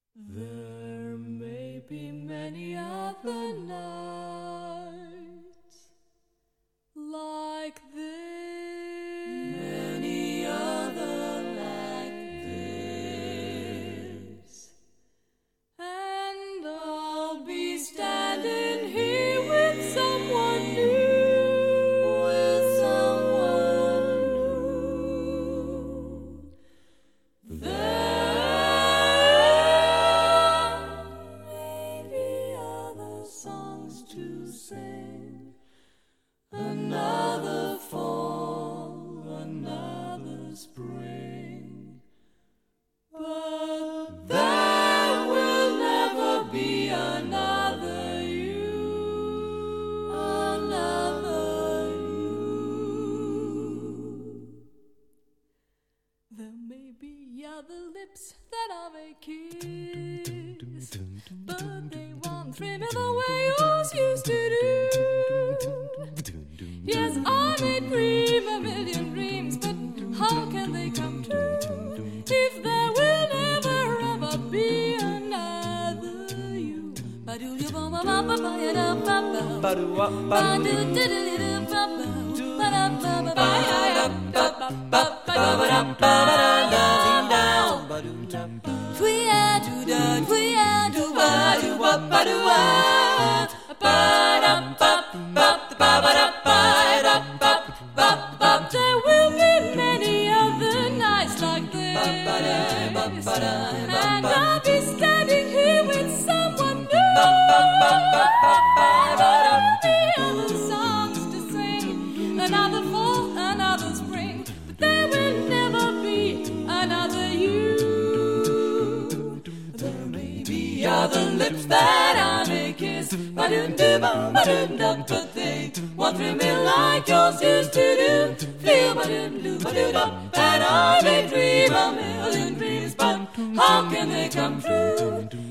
There may be many other nights like this, many other like this, and I'll be standing here with someone new, with someone new. To sing another fall, another spring, but there will never be another you, another you. There may be other lips that I may kiss, but they won't thrill me the way yours used to do. Yes, I may dream a million dreams, but how can they come true if there will never ever be another you? There will be many other nights like this, and I'll be standing here with someone new. Other songs to sing, another fall, another spring, but there will never be another you. There may be other lips that I may kiss, but they won't thrill me like yours used to do. Feel and I may dream a million dreams, but how can they come true